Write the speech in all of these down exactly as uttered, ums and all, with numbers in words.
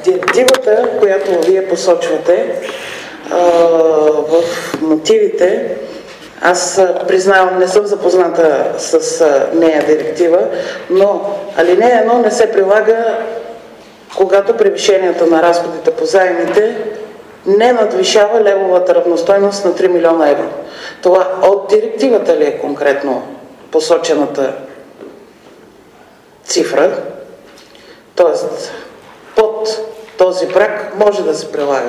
директивата, която вие посочвате а, в мотивите, аз признавам, не съм запозната с а, нея директива, но алинея едно не се прилага, когато превишенията на разходите по заемите не надвишава левовата равностойност на три милиона евро. Това от директивата ли е конкретно посочената цифра? Тоест, под този праг може да се прилага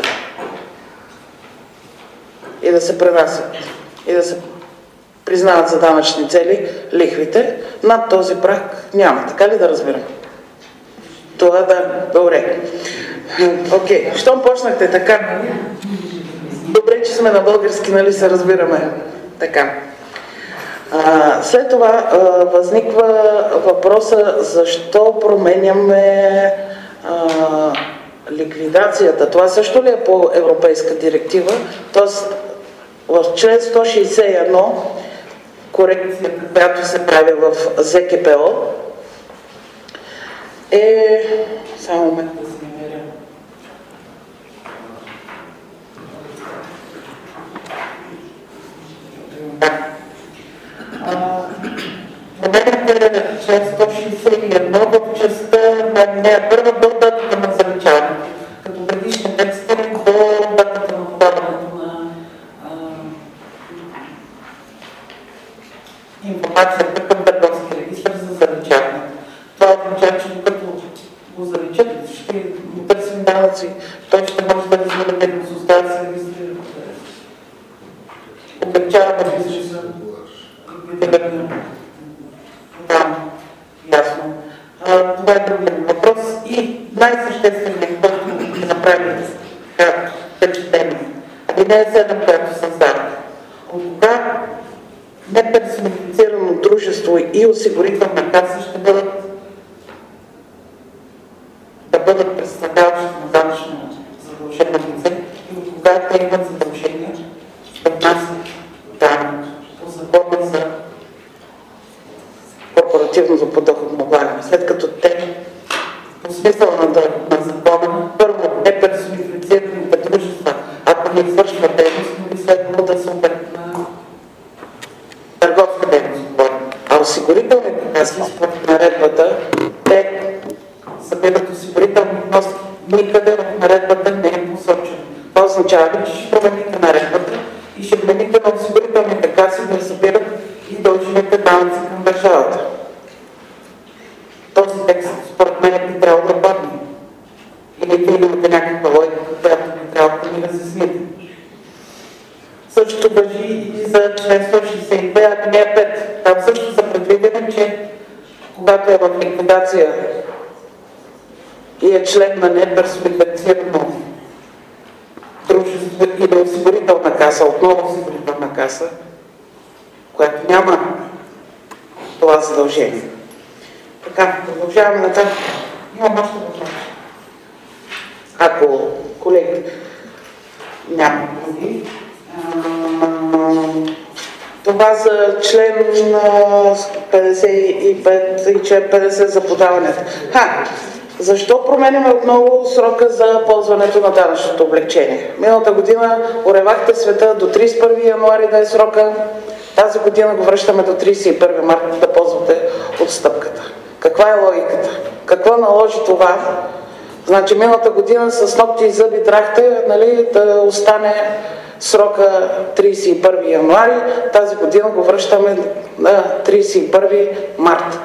и да се пренасят и да се признават за данъчни цели лихвите. Над този праг няма. Така ли да разбирам? Това да, добре. Окей, okay. Щом почнахте така? Добре, че сме на български, нали се разбираме? Така. А, след това а, възниква въпроса защо променяме а, ликвидацията. Това също ли е по европейска директива? Тоест в член сто шейсет и едно корекция, която се прави в ЗКПО е... Само момент да се намеря. Намерите член сто шейсет и едно в частта на нея първа до датата на заличаване. Като предишен текст е до датата на подаването на информацията към търговски регистър за заличаване. Това означава, че докато го заличат, ще му търсим данъци, той ще може да развива дейността да се регистрира. Облегчаваме бизнеса. Да, ясно. А, това е другият въпрос и най-същественият, който ще направим впечатление. Алинея седем, която създава. От кога неперсонифицирано дружество и осигурителна каса ще бъдат да бъдат представляващи на данъчно задължено лице и от кога те имат задължения да внасят данък по закона за корпоративното подоходно облагане. След като те по смисъл на, на закона, първо неперсонифицираните дружества, ако не извършват дейност, но би следвало да са обект на търговска дейност. А осигурителните каси, според наредбата, те събират осигурителни вноски. Никъде в наредбата не е посочено. Това означава, че ще промените наредбата и ще вмените на осигурителните каси да събират и дължимите данъци към държавата. Този текст, според мен, би трябвало да падне. Или вие имате някаква логика, която би трябвало да ми разясните. Същото важи и за член сто шейсет и две, алинея пет. Там също са предвидени, че когато е в ликвидация и е член на неперсонифицирано дружество или осигурителна каса, отново осигурителна каса, която няма това задължение. Така, продължаваме нататък. Имам още въпрос. Ако колеги няма други. Това за член петдесет и пет и член петдесет за подаването. Ха! Защо променяме отново срока за ползването на данъчното облекчение? Миналата година уревахте света до тридесет и първи януари да е срока. Тази година го връщаме до тридесет и първи март да ползвате отстъпката. Каква е логиката? Какво наложи това? Значи миналата година с ногти и зъби драхте, нали, да остане срока тридесет и първи януари, тази година го връщаме на тридесет и първи март.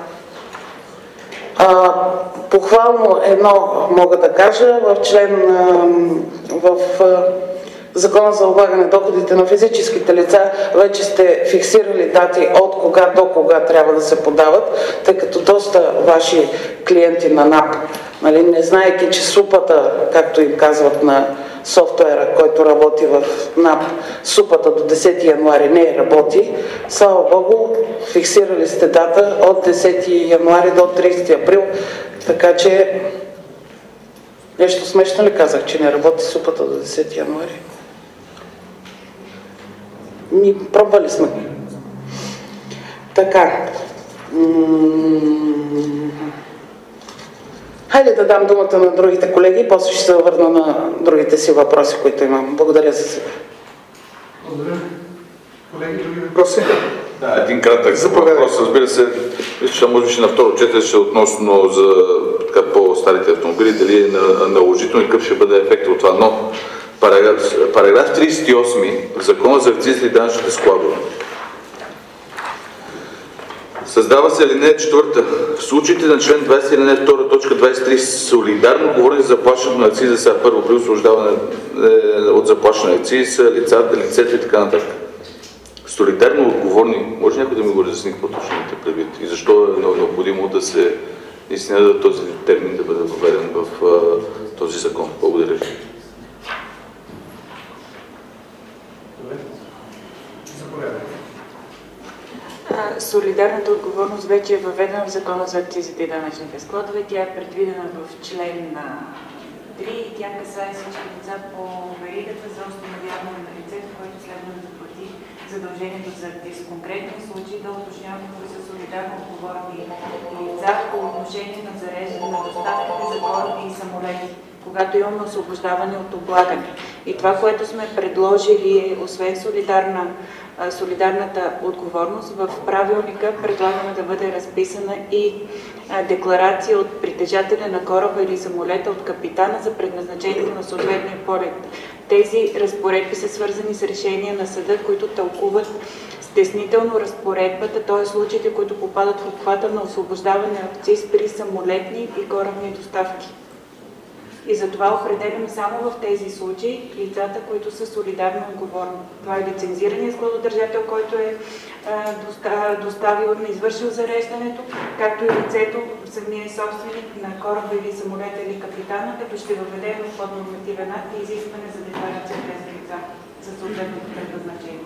А, похвално едно мога да кажа, в член в Закона за облагане доходите на физическите лица вече сте фиксирали дати от кога до кога трябва да се подават, тъй като доста ваши клиенти на НАП, нали, не знаеки, че супата, както им казват на софтуера, който работи в НАП, супата до десети януари не работи, слава Богу, фиксирали сте дата от десети януари до тридесети април, така че нещо смешно ли казах, че не работи супата до десети януари? Ми пробвали сме. Така. Хайде да дам думата на другите колеги и после ще се върна на другите си въпроси, които имам. Благодаря за сега. Благодаря. Колеги, други въпроси? Да, един кратък въпрос, разбира се, че може би ще на второ четене ще относно за по-старите автомобили, дали е наложително и какъв ще бъде ефект от това, но параграф, параграф тридесет и осми в Закона за акцизите и данъчните складове. Създава се алинея четвърта. В случаите на член двадесет, алинея втора, точка двадесет и три солидарно говори за заплащането на акциза, сега първо при освобождаване от заплащане на акциз, лицата, лицето и така нататък. Солидарно отговорни, може някой да ми го разясни какво точно имате предвид и защо е необходимо да се наистина да този термин да бъде въведен в а, този закон. Благодаря ви. Солидарната отговорност вече е въведена в Закона за акцизите и данъчните складове. Тя е предвидена в член три и тя касае всички лица по веригата за установяване на лицето, което следва да заплати задължението за акциз. В конкретни случаи да уточняваме кои са солидарно отговорни лица по отношение на зареждане на доставките за кораби и самолети, когато имаме освобождаване от облагане. И това, което сме предложили е, освен солидарна солидарната отговорност, в правилника предлагаме да бъде разписана и декларация от притежателя на кораба или самолета, от капитана за предназначението на съответния полет. Тези разпоредби са свързани с решения на съда, които тълкуват стеснително разпоредбата, т.е. случаите, които попадат в обхвата на освобождаване от акциз при самолетни и корабни доставки. И затова определяме само в тези случаи лицата, които са солидарно отговорни. Това е лицензираният складодържател, който е доставил, извършил зареждането, както и лицето, самия собственик на кораба или самолета или капитана, като ще въведем в поднормативен акт и изискване за декларация на тези лица за съответното предназначение.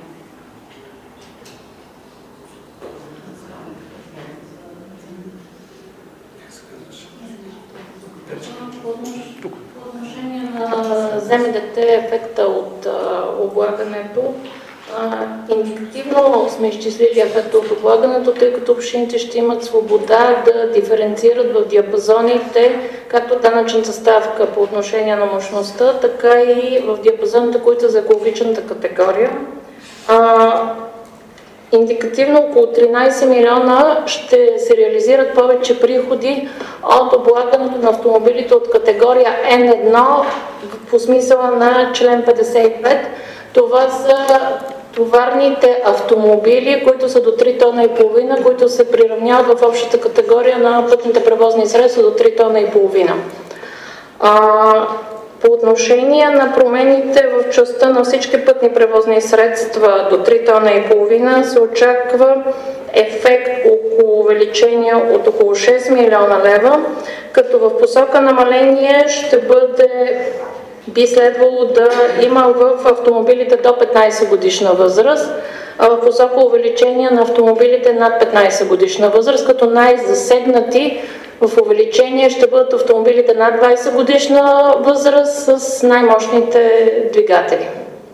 По отношение на ЗМДТ, ефекта от а, облагането, а, индикативно сме изчислили ефекта от облагането, тъй като общините ще имат свобода да диференцират в диапазоните както данъчната ставка по отношение на мощността, така и в диапазоните, които са за екологичната категория. А, Индикативно около тринадесет милиона ще се реализират повече приходи от облагането на автомобилите от категория Н едно по смисъла на член петдесет и пет. Това са товарните автомобили, които са до три тона и половина, които се приравняват в общата категория на пътните превозни средства до три тона и половина. А, По отношение на промените в частта на всички пътни превозни средства до три тона и половина се очаква ефект около увеличение от около шест милиона лева, като в посока намаление ще бъде, би следвало да има в автомобилите до петнадесет годишна възраст, а в посока увеличение на автомобилите над петнадесет годишна възраст, като най-засегнати в увеличение ще бъдат автомобилите над двадесет годишна възраст с най-мощните двигатели.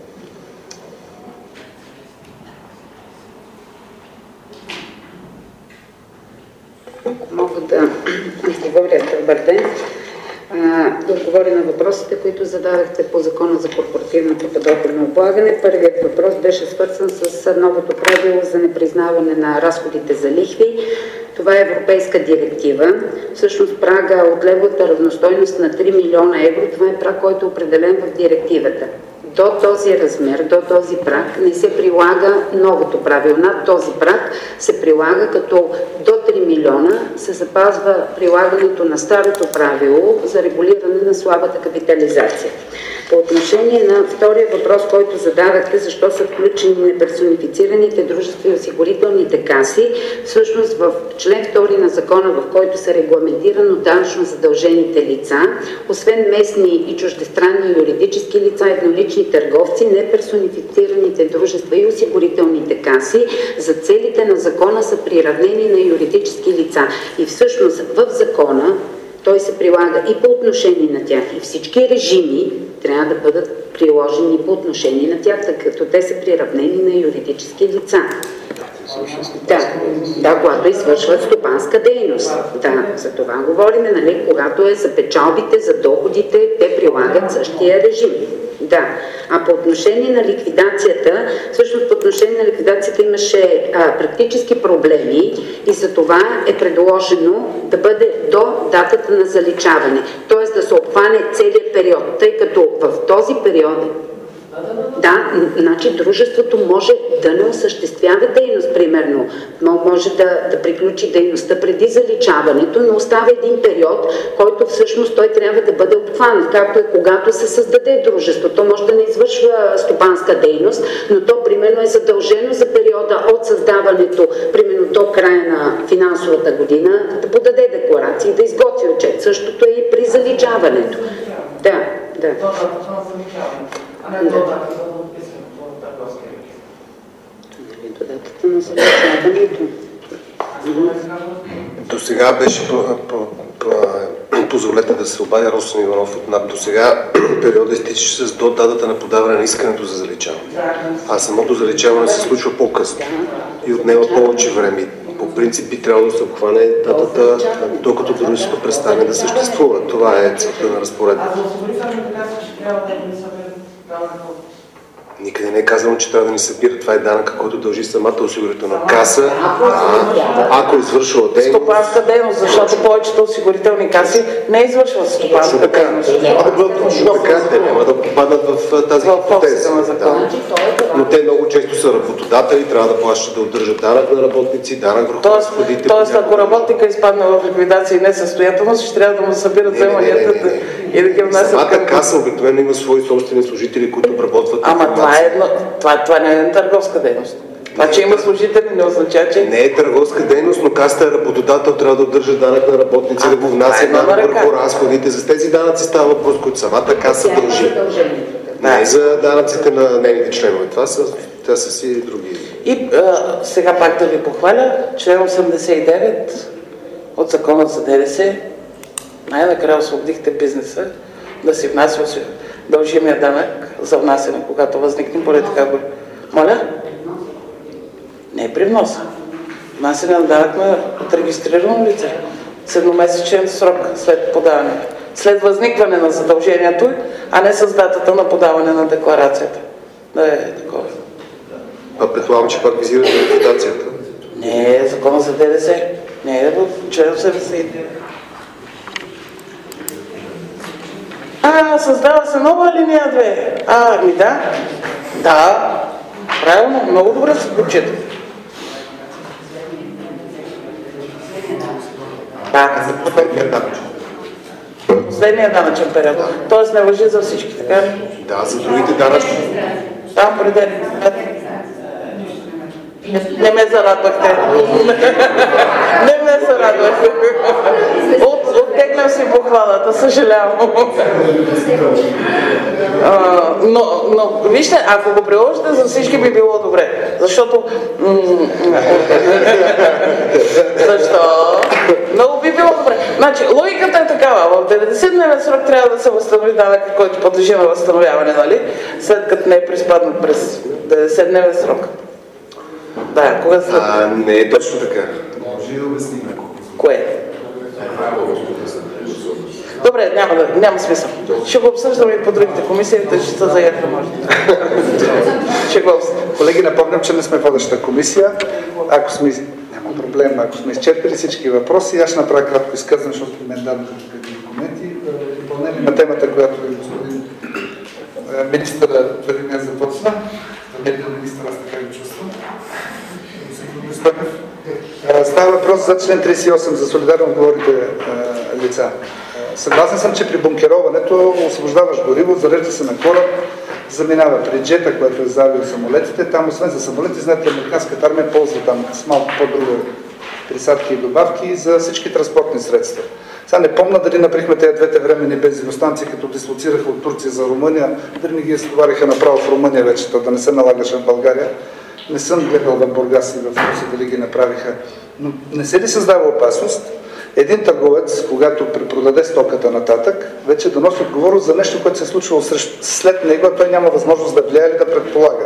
Мога да отговоря, добър ден, да отговоря на въпросите, които зададахте по Закона за корпоративното подоходно облагане. Първият въпрос беше свързан с новото правило за непризнаване на разходите за лихви. Това е европейска директива. Всъщност прага от левовата равностойност на три милиона евро, това е праг, който е определен в директивата. До този размер, до този праг не се прилага новото правило. Над този праг се прилага, като до три милиона се запазва прилагането на старото правило за регулиране на слабата капитализация. По отношение на втория въпрос, който зададахте, защо са включени неперсонифицираните дружества и осигурителните каси, всъщност в член втори на закона, в който са регламентирано данъчно задължените лица, освен местни и чуждестранни юридически лица, еднолични търговци, неперсонифицираните дружества и осигурителните каси за целите на закона са приравнени на юридически лица. И всъщност в закона той се прилага и по отношение на тях. И всички режими трябва да бъдат приложени по отношение на тях, тъй като те са приравнени на юридически лица. Да, да, когато извършват стопанска дейност. Да, за това говорим, нали, когато е за печалбите, за доходите, те прилагат същия режим. Да, а по отношение на ликвидацията, всъщност по отношение на ликвидацията имаше а, практически проблеми и за това е предложено да бъде до датата на заличаване, т.е. да се обхване целият период, тъй като в този период да, значи дружеството може да не осъществява дейност, примерно. Може да, да приключи дейността преди заличаването, но остава един период, който всъщност той трябва да бъде обхванат, както е когато се създаде дружество. То може да не извършва стопанска дейност, но то примерно е задължено за периода от създаването, примерно до края на финансовата година, да подаде декларации и да изготви отчет. Същото е и при заличаването. Да, да. А не до датата на подписването на търговския регистр. До датата на заличаването. До сега беше, позволете да се обадя, Росен Иванов от НАП, до сега периода изтичаше с до датата на подаване на искането за заличаване. А самото заличаване се случва по-късно и отнема повече време. По принцип би трябвало да се обхване датата, докато дружеството престане да съществува. Това е целта на разпоредба. А за осигурителни казва, че трябва да не събира данъка. Никъде не е казано, че трябва да ни събира. Това е данъка, който дължи самата осигурителна каса, а, ако извършва дейност. Стопанска дейност, защото повечето осигурителни каси не извършват стопанска дейност. Така, те няма да попаднат в тази хипотеза. Да. Но те много често са работодатели, трябва да плащат да удържат данък на работници, данък върху разходите. Тоест, ако работника изпадне в ликвидация и несъстоятелност, ще трябва да му събират вземанията и да ги внасят. Самата каса обикновено има свои собствени служители, които обработват. Ама това е едно, това, това не е търговска дейност. Това, че има служители, не означава, че... Не е търговска дейност, но касата е работодател, трябва да удържа данък на работници, а, да го внася данък върху разходите. За тези данъци става въпрос, които самата каса дължи. Не за данъците на нейните членове. Това са, това са си други. И а, сега пак да ви похваля, член осемдесет и девет от Закона за ДДС, най-накрая освободихте бизнеса да си внася дължимия данък за внасяне, когато възникне, поне така го... Моля? Не е при вноса. Внасяне на данък на регистрирано лице. Седмомесечен срок след подаване. След възникване на задължението, а не с датата на подаване на декларацията. Да е такова. А предполагам, че пак визирате ликвидацията. Не е Закона за ДДС. Не е в член осемдесет и девет. А, създава се нова алинея две. А, ами да. Да. Правилно, много добре се прочита. Да. Последния данъчен период. Тоест не важи за всички, така ли? Да, за другите данъчни. Там преди. Не ме зарадвахте. Не ме зарадвахте. От, оттеглям си похвалата, съжалявам. А, но, но, вижте, ако го приложите, за всички би било добре. Защото... Защо? Много би било добре. Значи, логиката е такава. В деветдесетдневен срок трябва да се възстанови данъка, който подлежи на възстановяване, нали? След като не е приспаднат през деветдесетдневен срок. Да, кога след... А, не е точно така. Може да обясним. Кое? Добре, няма, да, няма смисъл. Ще го обсъждаме и по другите комисии, тъй ще се заедно може. Ще го обсъждаме. Колеги, напомням, че не сме водеща комисия. Ако сме, няма проблем, ако сме изчерпили всички въпроси, аз ще направя кратко изказване, защото мен дадоха такива документи. Допълнение на темата, която ви господин министъра преди днес започна. Медиен министър, аз така го чувствам. Става въпрос за член тридесет и осем за солидарно отговорните лица. Съгласен съм, че при бункероването освобождаваш гориво, зарежда се на кораб, заминава при джета, което е завил самолетите. Там, освен за самолети, знаете, американската армия ползва там с малко по-друга присадки и добавки за всички транспортни средства. Сега не помня дали направихме тези двете временни бензиностанции, като дислоцираха от Турция за Румъния, дали не ги стовариха направо в Румъния вече, да не се налагаше в България. Не съм гледал в Бургас и в Руси дали ги направиха. Но не се ли създава опасност един търговец, когато препродаде стоката нататък, вече да носи отговорност за нещо, което се е случило след него, а той няма възможност да влияе или да предполага.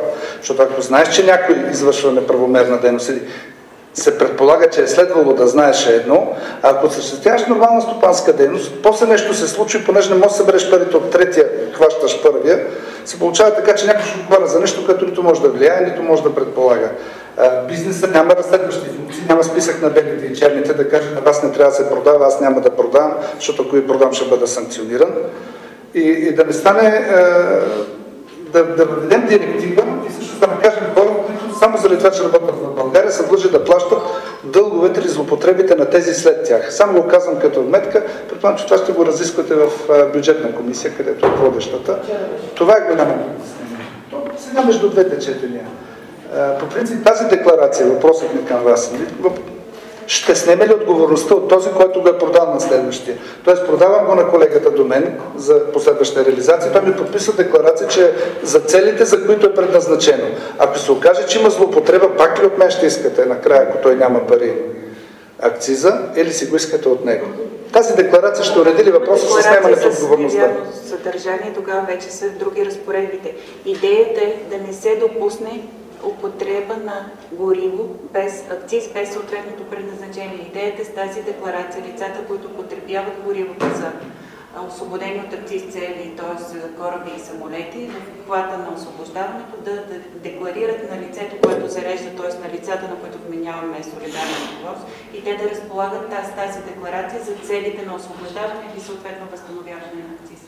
Защото ако знаеш, че някой извършва неправомерна дейност или се предполага, че е следвало да знаеш едно, а ако съществяваш нормална стопанска дейност, после нещо се случи, понеже не можеш да събереш парите от третия, хващаш първия, се получава така, че някой ще отговаря за нещо, което нито може да влияе, нито може да предполага. Бизнесът няма разследващи функции, няма списък на белите и черните да каже, на вас не трябва да се продава, аз няма да продавам, защото ако и продам, ще бъда санкциониран. И, и да не стане, да, да въведем директива и също да накажем хора, които само заради това, че работят в България, са длъжни да плащат дълговете или злоупотребите на тези след тях. Само го казвам като вметка, предполагам, че това ще го разисквате в бюджетна комисия, където е водещата. Това е голямо притеснение. Сега между двете четения. По принцип тази декларация, въпросът ми към вас, ще снеме ли отговорността от този, който го е продал на следващия? Тоест продавам го на колегата до мен за последваща реализация, той ми подписва декларация, че за целите, за които е предназначено. Ако се окаже, че има злоупотреба, пак ли от мен ще искате накрая, ако той няма пари, акциза, или си го искате от него? Тази декларация ще уреди ли въпроса с снемането отговорността? Съдържание, тогава вече са други разпоредбите. Идеята е да не се допусне употреба на гориво без акциз, без съответното предназначение. Идеята с тази декларация, лицата, които потребяват горивото за освободени от акциз цели, т.е. кораби и самолети, в обхвата на освобождаването да, да декларират на лицето, което зарежда, т.е. на лицата, на които вменяваме солидарна отговорност, и те да разполагат тази, тази декларация за целите на освобождаване и съответно възстановяване на акциз.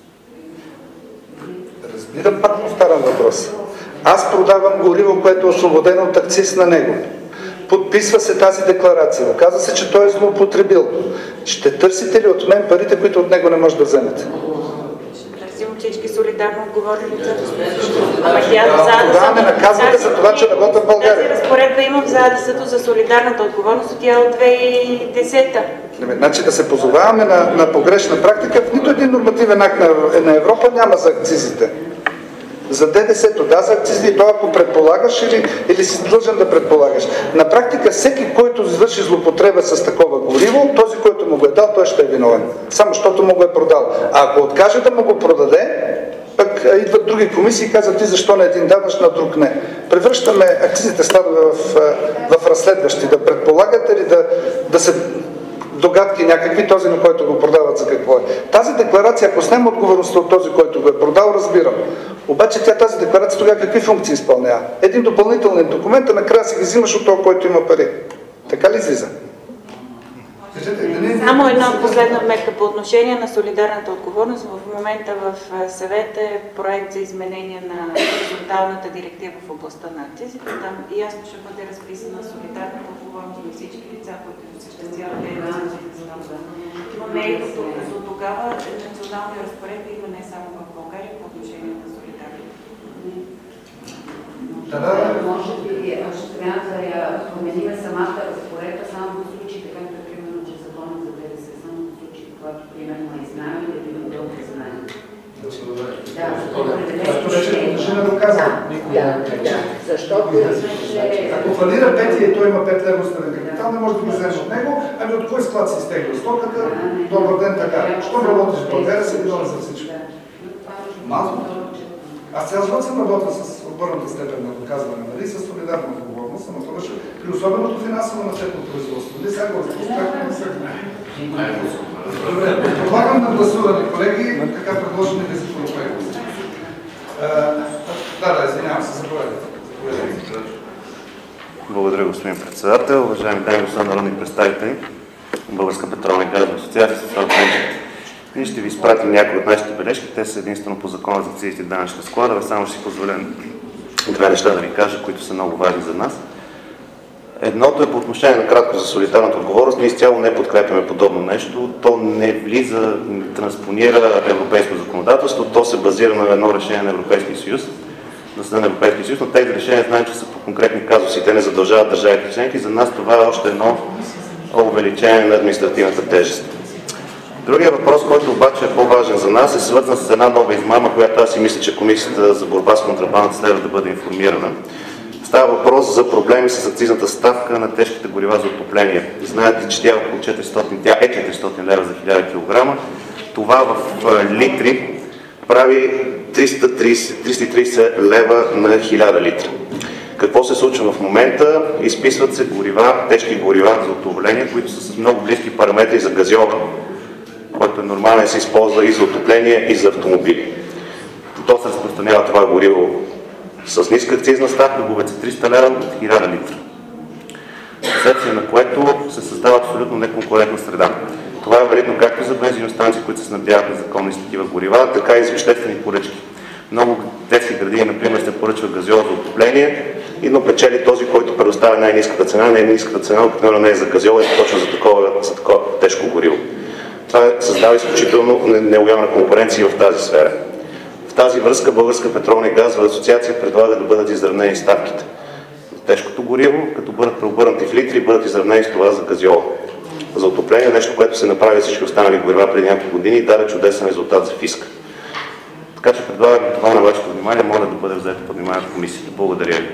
Разбирам, пак повтарям въпрос. Аз продавам гориво, което е освободено от акциз на него. Подписва се тази декларация. Оказва се, че той е злоупотребил. Ще търсите ли от мен парите, които от него не може да вземете? Ще търсим всички солидарно отговорни лица. Това не наказвате за това, че работя в България. Тази разпоредба има в ЗАДС-то за солидарната отговорност от тя от две хиляди и десета. Значи да се позоваваме на, на погрешна практика, в нито един нормативен акт на, на Европа няма за акцизите. За ДДС-то, да, за акцизи, то ако предполагаш или, или си длъжен да предполагаш. На практика всеки, който извърши злоупотреба с такова гориво, този, който му го е дал, той ще е виновен. Само защото му го е продал. А ако откаже да му го продаде, пък идват други комисии и казват, ти защо на един даваш, на друг не. Превръщаме акцизите складове в, в разследващи, да предполагат или да, да се догадки някакви, този, на който го продават, за какво е. Тази декларация, ако снема отговорността от този, който го е продал, разбирам. Обаче тя тази декларация тогава какви функции изпълнява? Един допълнителен документ, а накрая си ги взимаш от този, който има пари. Така ли излиза? Само една последна вметка по отношение на солидарната отговорност. В момента в съвета е проект за изменение на хоризонталната директива в областта на акцизите. Там ясно ще бъде разписана солидарната отговорност на всички лица, които осъществяват дейност. Но не е до тогава национални разпоредби има не само в България по отношение на солидарност. Може би ще трябва да я променим самата разпоредба само в случаите, както е примерно, че закона за ДДС, само в случаите, когато примерно е знаем или да има дълго знаем. Да, защото вече не държи на доказване. Да, да, защото ако фалира петия и той има пет лева на капитал, не може да ги вземеш от него, ами от кой склад си изтегля стоката? Добър ден, така. Що работиш в България, се виновен за всичко. Малко. Аз цял живот съм работил с обърната степен на доказване, нали, с солидарна отговорност, но това ще при особеното финансово начетно производство. Нали, сега го разпускахме на всеки. Добре, предполагам на гласуване, колеги, така предложените законопроекти. Да, да, извинявам се, заповядайте. Благодаря, господин председател. Уважаеми дами и господа народни представители, Българска петролна и газова асоциация, ние ще ви изпратим някои от нашите бележки. Те са единствено по закона за акцизите и данъчните складове. Само ще си позволя две неща да ви кажа, които са много важни за нас. Едното е по отношение на кратко за солидарната отговорност. Ние изцяло не подкрепяме подобно нещо. То не влиза, не транспонира европейско законодателство. То се базира на едно решение на Европейския съюз. На Съда на Европейския съюз, но тези решения знаем, че са по конкретни казуси. Те не задължават държавите членки. За нас това е още едно увеличение на административната тежест. Другия въпрос, който обаче е по-важен за нас, е свързан с една нова измама, която аз си мисля, че Комисията за борба с контрабандата следва да бъде информирана. Става въпрос за проблеми с акцизната ставка на тежките горива за отопление. Знаете, че тя е около четиристотин, тя е четиристотин лева за хиляда килограма. Това в литри прави триста и тридесет лева на хиляда литра. Какво се случва в момента? Изписват се горива, тежки горива за отопление, които са с много близки параметри за газьола, който е нормално да се използва и за отопление, и за автомобили. То се разпространява това гориво с ниска акцизна ставка, губят се триста лева от хиляда литра. Вследствие на което се създава абсолютно неконкурентна среда. Това е валидно както за бензиностанции, които се снабдяват на законни с такива горива, така и за обществени поръчки. Много детски градини, например, се поръчва газьола за отопление, и но печели този, който предоставя най-ниската цена. Най-ниската цена обикновено не е за газьола, е точно за такова, за такова тежко гориво. Това създава изключително нелоялна конкуренция в тази сфера. В тази връзка Българска петролна и газова асоциация предлага да бъдат изравнени ставките за тежкото гориво, като бъдат преобърнати в литри и бъдат изравнени с това за газьола. За отопление, нещо, което се направи всички останали горива преди няколко години и даде чудесен резултат за фиска. Така че предлагам това на вашето внимание, моля да бъде взето под внимание в комисията. Благодаря ви.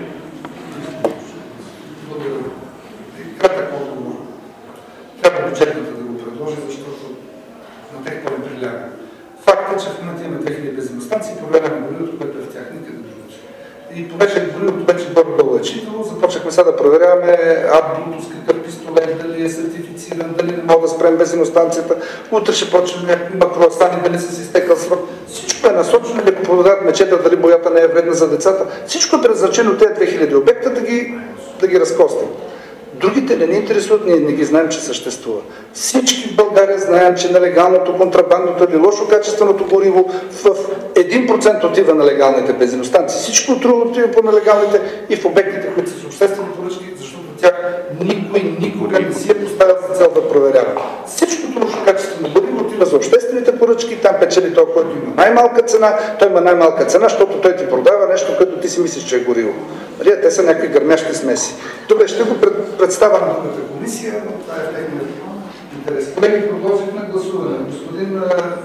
Благодаря. Кратък отговор. Трябва бюджетната да го предложи, защото на тех пълен приляга. Факт е, че в момента имаме две хиляди бензиностанции, проверяме горивото, което е в тях, никъде другаде. И понеже горивото вече горе-долу е читало, започнахме сега да проверяваме AdBluetooth, какъв пистолет, дали е сертифициран, дали не мога да спрем бензиностанцията. Утре ще почнем някакви макроастани, дали са си изтекал срок. Всичко е насочено, или ако продадат мечета, дали боята не е вредна за децата. Всичко е предназначено от тези две хиляди обекта да ги, да ги разкостим. Другите не ни интересуват, ние не ги знаем, че съществува. Всички в България знаем, че нелегалното, контрабандното или лошо качественото гориво в един процент отива на легалните бензиностанции. Всичко друго отива по нелегалните и в обектите, които са с обществени поръчки, защото тях никой никога не си е поставил за цел да проверява. Всичкото лошо качествено гориво отива за обществените поръчки, там печели той, който има най-малка цена, той има най-малка цена, защото той ти продава нещо, което ти си мислиш, че е гориво. Те са някакви гърмящи смеси. Добре, ще го представя на другата комисия, но това е техният интерес. Колеги, продължихме гласуване. Господин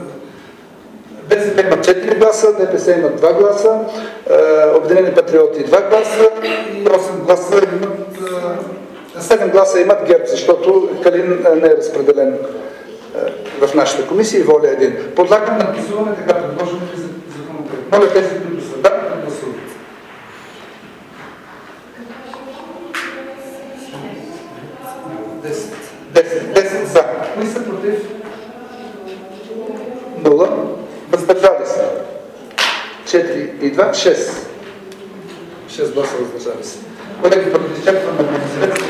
БСП има четири гласа, ДПС има два гласа, Обединени патриоти два гласа и осем гласа имат, седем гласа имат ГЕРБ, защото Калин не е разпределен в нашата комисия и воля е един. Подлагам на гласуване така предложените законопроект. Моля тези, които са да, да гласуват. десет за. Кои са против? нула. Въздържали се. четири и два, шест. шест гласа въздържали се. Колеги, предвиждаме на